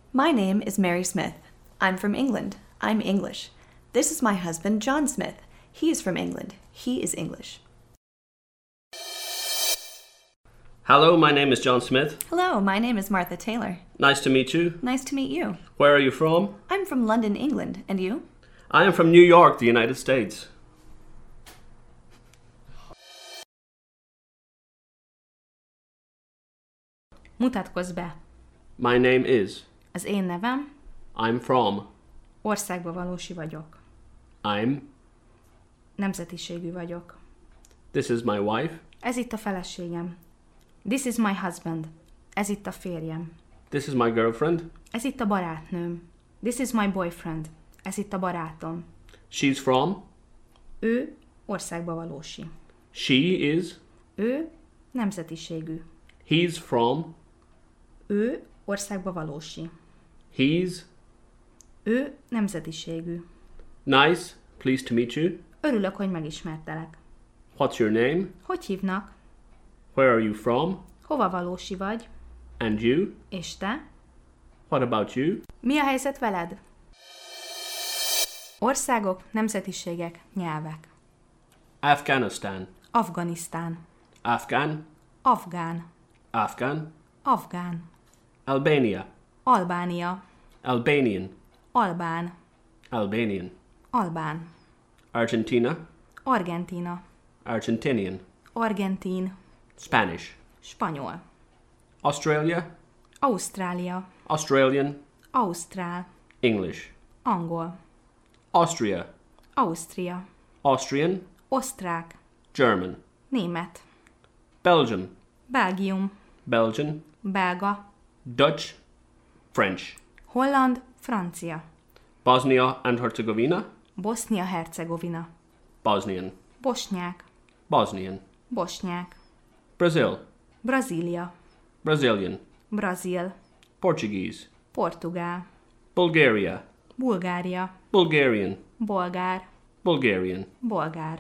My name is Mary Smith. I'm from England. I'm English. This is my husband, John Smith. He is from England. He is English. Hello, my name is John Smith. Hello, my name is Martha Taylor. Nice to meet you. Nice to meet you. Where are you from? I'm from London, England. And you? I am from New York, the United States. Mutatkozz be. My name is. Az én nevem, I'm from. országba valósi vagyok. I'm. Nemzetiségű vagyok. This is my wife. Ez itt a feleségem. This is my husband. Ez itt a férjem. This is my girlfriend. Ez itt a barátnőm. This is my boyfriend. Ez itt a barátom. She's from. Ő országba valósi. She is. Ő nemzetiségű. He's from. Ő országba valósi. He's. Ő nemzetiségű. Nice. Pleased to meet you. Örülök, hogy megismertelek. What's your name? Hogy hívnak? Where are you from? Hova valósi vagy? And you? És te? What about you? Mi a helyzet veled? Országok, nemzetiségek, nyelvek. Afghanistan. Afganisztán. Afghan. Afgán. Afghan. Afgán. Albania. Albánia. Albanian. Albán. Albanian. Albán. Argentina. Argentína. Argentinian. Argentín. Spanish. Spanyol. Australia. Ausztrália. Australian. Ausztrál. English. Angol. Austria. Ausztria. Austrian. Osztrák. German. Német. Belgium. Belgium. Belgian. Belga. Dutch. French. Holland. Francia. Bosnia and Herzegovina. Bosznia-Hercegovina. Bosnian. Bosnyák. Bosnian. Bosnyák. Brazil. Brazília. Brazilian. Brazil. Portuguese. Portugál. Bulgaria. Bulgária. Bulgarian. Bolgár. Bulgarian. Bolgár.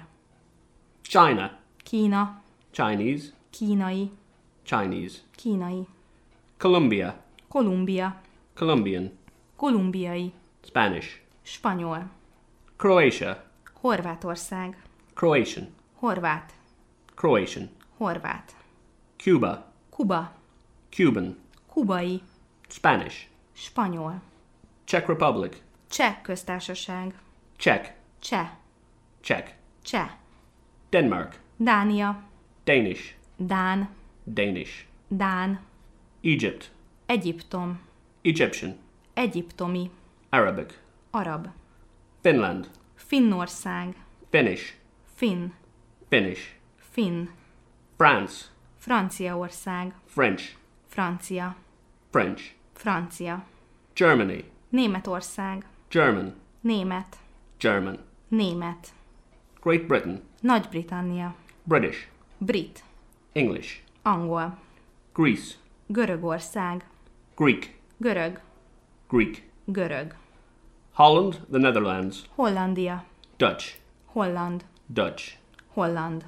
China. Kína. Chinese. Kínai. Chinese. Kínai. Colombia. Kolumbia. Colombian. Kolumbiai. Spanish. Spanyol. Croatia. Horvátország. Croatian. Horvát. Croatian. Horvát. Cuba. Kuba. Cuban. Kubai. Spanish. Spanyol. Czech Republic. Cseh köztársaság. Czech. Cseh. Czech. Cseh. Denmark. Dánia. Danish. Dán. Danish. Dán. Egypt. Egyiptom. Egyptian. Egyiptomi. Arabic. Arab. Finland. Finnország. Finnish. Finn. Finnish. Finn. France. Franciaország. French. Francia. French. Francia. Germany. Németország. German. Német. German. Német. Great Britain. Nagy-Britannia. British. Brit. English. Angol. Greece. Görögország. Greek. Görög. Greek. Görög. Holland, the Netherlands. Hollandia. Dutch. Holland. Dutch. Holland.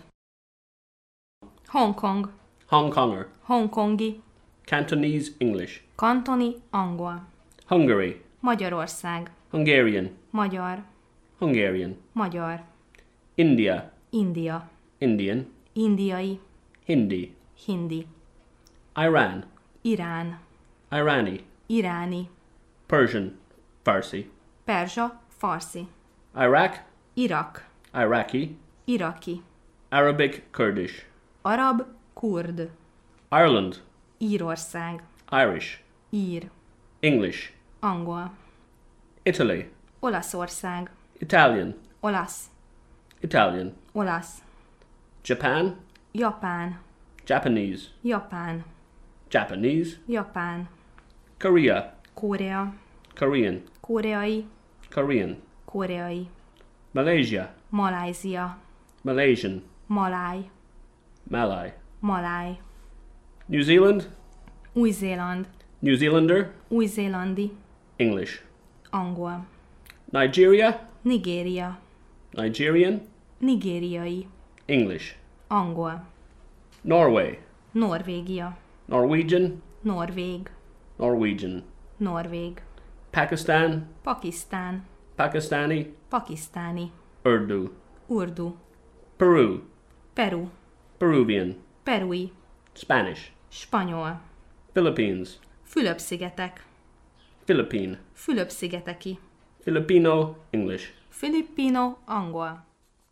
Hongkong. Hong Konger. Hongkongi. Cantonese English. Kantoni. Angol. Hungary. Magyarország. Hungarian. Magyar. Hungarian. Magyar. India. India. Indian. Indiai. Hindi. Hindi. Iran. Irán. Irani. Iráni. Persian. Farsi. Perzsa. Farsi. Iraq. Irak. Iraqi. Iraki. Arabic Kurdish. Arab. Kurd. Ireland. Írország. Irish. Ír. English. Angol. Italy. Olaszország. Italian. Olasz. Italian. Olasz. Japan. Japán. Japanese. Japán. Japanese. Japán. Korea. Korea. Korean. Koreai. Korean. Koreai. Malaysia. Malajzia. Malaysian. Maláj. Malay. Maláj. New Zealand. Új-Zéland. New Zealander. Új-Zélandi. English. Angol. Nigeria. Nigéria. Nigerian. Nigériai. English. Angol. Norway. Norvégia. Norwegian. Norvég. Norwegian. norvég, Pakistan, Pakisztán, Pakistani, pakisztáni, Urdu, urdu, Peru, Peru, Peruvian, perui, Spanish, spanyol, Philippines, Fülöp-szigetek, Philippine, Fülöp-szigeteki, Filipino, English, Filippino, angol.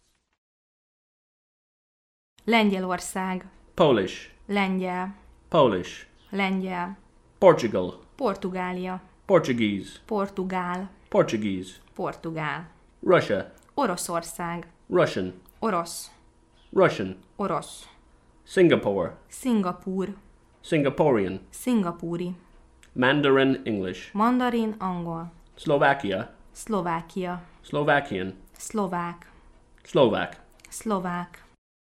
Lengyelország, Polish, lengyel, Polish, lengyel, Portugal, Portugália, Portuguese, portugál, Portuguese, portugál. Russia, Oroszország, Russian, orosz, Russian, orosz. Singapore, Szingapúr, Singaporean, szingapúri. Mandarin English, Mandarin, angol. Slovakia, Szlovákia, Slovakian, szlovák, Slovak, szlovák.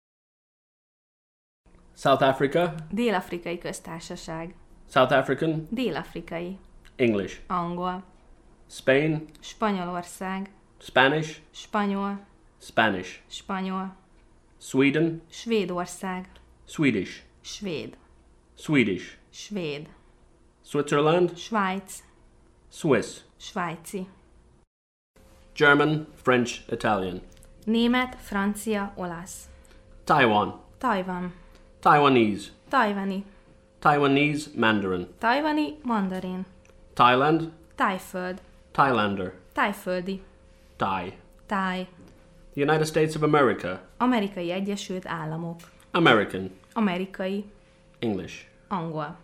South Africa, Dél-afrikai köztársaság, South African, dél-afrikai, English, angol. Spain, Spanyolország, Spanish, spanyol, Spanish, spanyol. Sweden, Svédország, Swedish, svéd, Swedish, svéd. Switzerland, Svájc, Swiss, svájci. German, French, Italian, Német, francia, olasz. Taiwan, Tajvan, Taiwanese, tajvani, Taiwanese Mandarin, tajvani, mandarin. Thailand, Tájföld, Thailander, tájföldi, Thai, táj. the United States of America, Amerikai Egyesült Államok, American, amerikai, English, angol.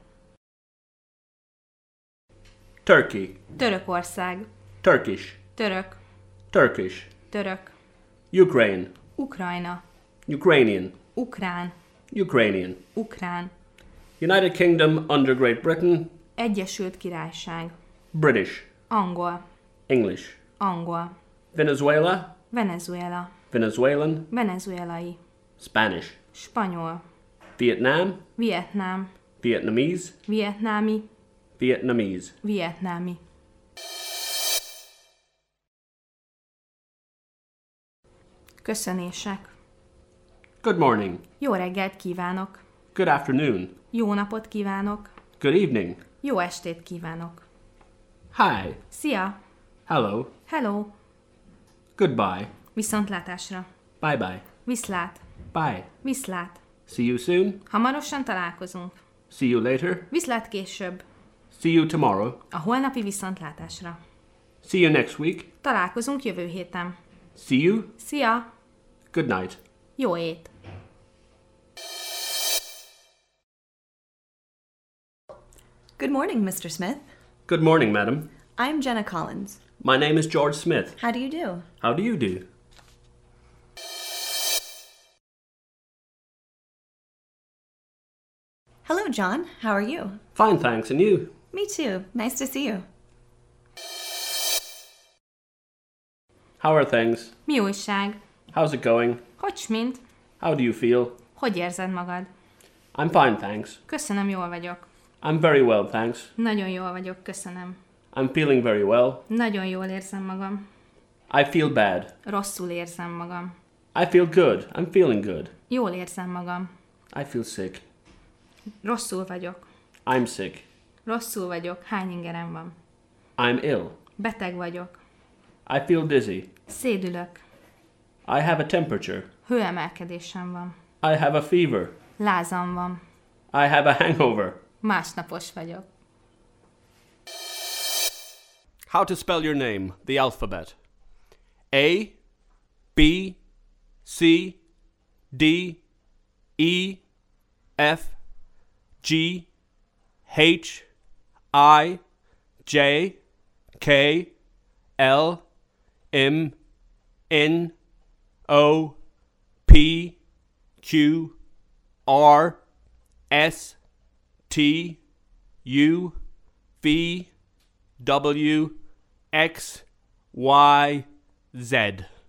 Turkey, Törökország, Turkish, török, Turkish, török. Ukraine, Ukrajna, Ukrainian, ukrán, Ukrainian, ukrán. United Kingdom under Great Britain, Egyesült Királyság, British, angol, English, angol. Venezuela, Venezuela, Venezuelan, venezuelai, Spanish, spanyol. Vietnam, Vietnám, Vietnamese, vietnámi, Vietnamese. vietnámi. Köszönések. Good morning, Jó reggelt kívánok. good afternoon, Jó napot kívánok. good evening, Jó estét kívánok. hi, Szia! hello, Hello! goodbye, Viszontlátásra. bye bye, Viszlát. bye, Viszlát. see you soon, Hamarosan találkozunk. see you later, Viszlát később. see you tomorrow, A holnapi viszontlátásra. see you next week, Találkozunk jövő héten. see you, Szia! good night. Jó ét! Good morning, Mr. Smith. Good morning, madam. I'm Jenna Collins. My name is George Smith. How do you do? How do you do? Hello, John. How are you? Fine, thanks, and you? Me too. Nice to see you. How are things? Mi újság? How's it going? Hogy mint? How do you feel? Hogy érzed magad? I'm fine, thanks. Köszönöm, jól vagyok. I'm very well, thanks. Nagyon jól vagyok, köszönöm. I'm feeling very well. Nagyon jól érzem magam. I feel bad. Rosszul érzem magam. I feel good. I'm feeling good. Jól érzem magam. I feel sick. Rosszul vagyok. I'm sick. Rosszul vagyok. Hány ingerem van? I'm ill. Beteg vagyok. I feel dizzy. Szédülök. I have a temperature. Hőemelkedésem van. I have a fever. Lázam van. I have a hangover. Másnapos vagyok. How to spell your name, the alphabet. A, B, C, D, E, F, G, H, I, J, K, L, M, N, O, P, Q, R, S, T, U, V, W, X, Y, Z.